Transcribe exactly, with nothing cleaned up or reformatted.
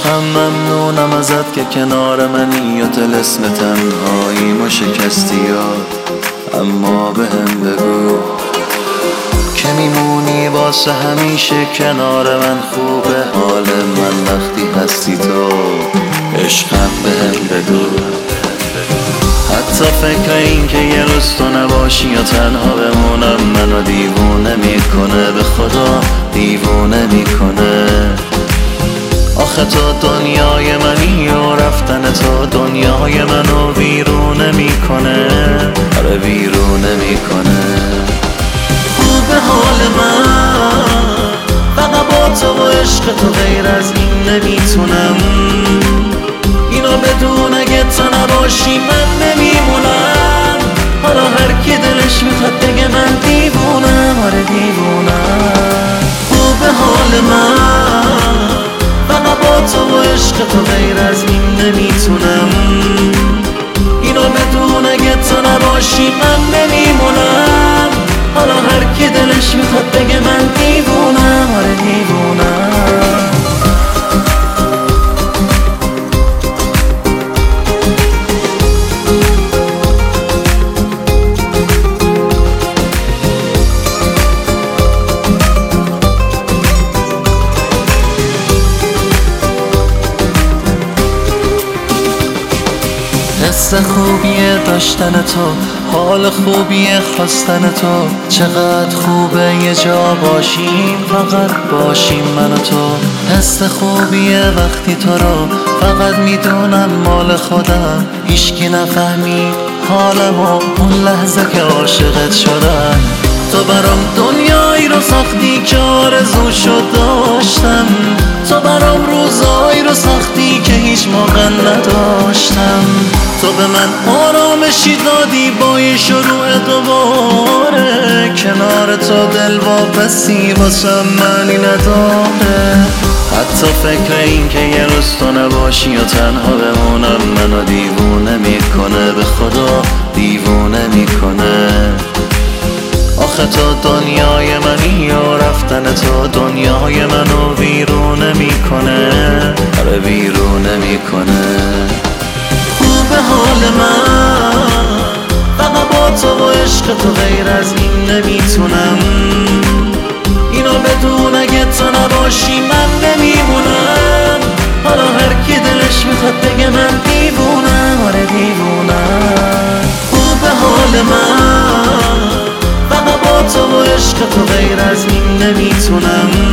عشقم ممنونم ازت که کنار منی یا طلسم تنهایی و شکستی یا اما بهم بگو که میمونی واسه همیشه کنار من. خوبه حال من وقتی هستی تو، عشقم بهم بگو. حتی فکر این که یه روز تو نباشی یا تنها بمونم منو دیوونه میکنه، به خدا دیوونه میکنه. آخه تو دنیای منی و رفتن تو دنیای منو ویرونه میکنه، آره ویرونه میکنه. خوب حال من فقط با تو و عشق تو، غیر از این نمیتونم. اینو بدون اگه تو نباشی من نمیمونم. حالا هر کی دلش میخواد بگه من دیوونم، آره دیوونم. خوب حال من فقط با تو و عشق تو، غیر از این نمیتونم. اینو بدون اگه تو نباشی من نمیمونم. حالا هر کی دلش میخواد بگه من دیوونم، آره دیوونم. حس خوبیه داشتن تو، حال خوبیه خواستن تو. چقدر خوبه یه جا باشیم، فقط باشیم من و تو. حس خوبیه وقتی تو رو فقط میدونم مال خودم. هیچکی نفهمی حالمو اون لحظه که عاشقت شدم. تو برام دنیایی رو ساختی که آرزوشو داشتم. تو برام روزایی رو ساختی که هیچ موقع نداشتم. تو به من آرامشی دادی با یه شروع دوباره. کنار تو دل واپسی واسه منی نداره. حتی فکر این که یه روز تو نباشی یا تنها بمونم منو دیوونه میکنه، به خدا دیوونه میکنه. آخه تو دنیای منی و رفتن تو دنیای منو ویرونه میکنه، آره ویرونه میکنه. خوب حال من فقط با تو و عشق تو، غیر از این نمیتونم. اینو بدون اگه تو نباشی من نمیمونم. حالا هر کی دلش میخواد بگه من دیوونم، آره دیوونم. خوب حال من فقط با تو و عشق تو، غیر از این نمیتونم.